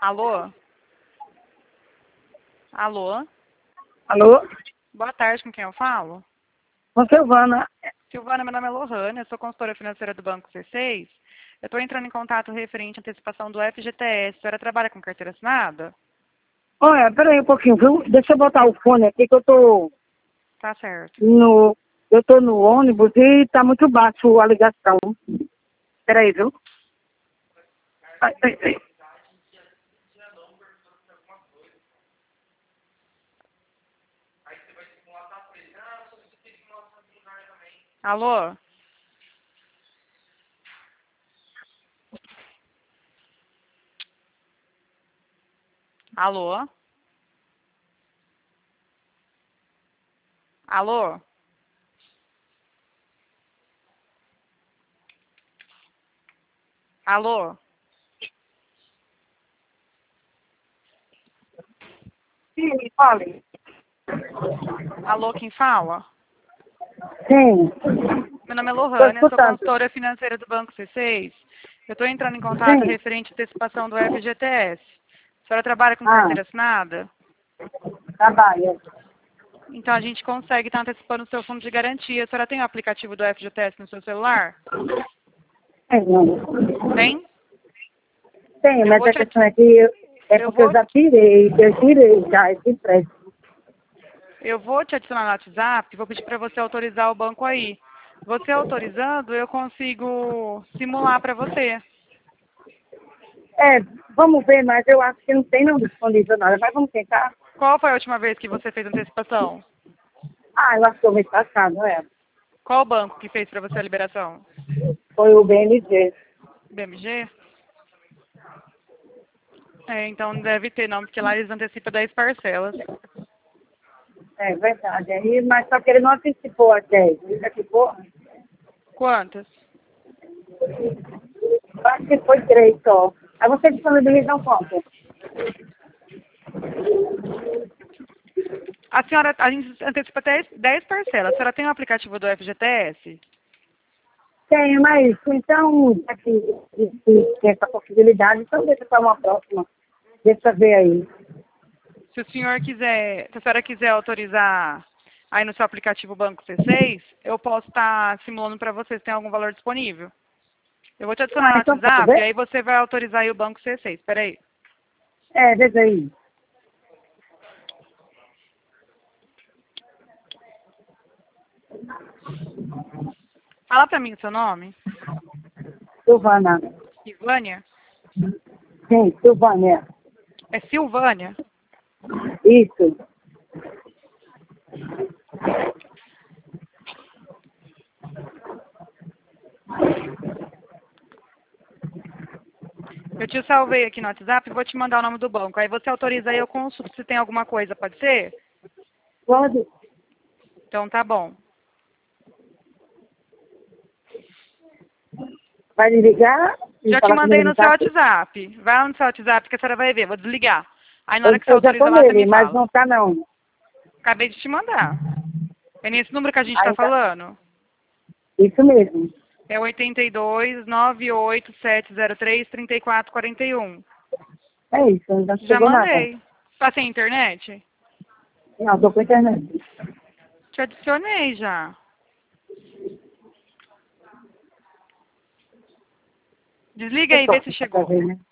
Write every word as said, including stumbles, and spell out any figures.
Alô? Alô? Alô? Boa tarde, com quem eu falo? Com Silvana. Silvana, meu nome é Lohane, eu sou consultora financeira do Banco C seis. Eu estou entrando em contato referente à antecipação do F G T S. A senhora trabalha com carteira assinada? Olha, peraí um pouquinho, viu? Deixa eu botar o fone aqui que eu tô Tá certo. no. Eu tô no ônibus e tá muito baixo a ligação. Peraí, viu? Ai, ai, ai. Alô? Alô? Alô? Alô? Sim, fale. Alô, quem fala? Sim. Meu nome é Tô Lohane, eu sou escutando. consultora financeira do Banco C seis. Eu estou entrando em contato Sim. referente à antecipação do F G T S. A senhora trabalha com Ah, carteira assinada? trabalha. Então a gente consegue estar antecipando o seu fundo de garantia. A senhora tem o aplicativo do F G T S no seu celular? Tem, não. Tem? Tem, Eu mas vou a te, questão é que eu, é eu porque eu vou, já tirei, eu tirei já esse empréstimo. eu vou te adicionar no WhatsApp, vou pedir para você autorizar o banco aí. Você autorizando, eu consigo simular para você. É, vamos ver, mas eu acho que não tem não disponível nada. Mas vamos tentar. Qual foi a última vez que você fez antecipação? Ah, eu acho que o mês passado, é. Qual banco que fez para você a liberação? Foi o B M G. B M G? É, então não deve ter não, porque lá eles antecipam dez parcelas. É verdade. Aí, mas só que ele não antecipou as dez. Ele antecipou, Quantas? eu acho que foi três só. Aí você disponibilizam quanto? A senhora, a gente antecipa até dez parcelas. A senhora tem o aplicativo do F G T S? Tem, mas então, aqui, tem essa possibilidade, então deixa para uma próxima. Deixa eu ver aí. Se o senhor quiser, se a senhora quiser autorizar aí no seu aplicativo Banco C seis, eu posso estar simulando para você se tem algum valor disponível. Eu vou te adicionar Ah, no então pode WhatsApp e ver? aí você vai autorizar aí o Banco C seis. Espera aí. É, veja aí. Fala para mim o seu nome. Silvana. Silvânia? Sim, Silvânia. É Silvânia? Isso. Eu te salvei aqui no WhatsApp e vou te mandar o nome do banco. Aí você autoriza aí, eu consulto se tem alguma coisa, pode ser? Pode. Então tá bom. Vai me ligar e Já te falar mandei comigo no no seu zap? WhatsApp. Vai lá no seu WhatsApp que a senhora vai ver. Vou desligar. Aí na hora Eu, que você eu já tô autoriza lá, você nele, me mas fala. não tá não. Acabei de te mandar. É nesse número que a gente está Aí tá. falando? Isso mesmo. É oito dois, nove oito sete zero três, três quatro quatro um. É isso, não já Já chegou nada. mandei. Tá sem internet? Não, tô com internet. Te adicionei já. Desliga aí e vê se Pra chegou. ver, né?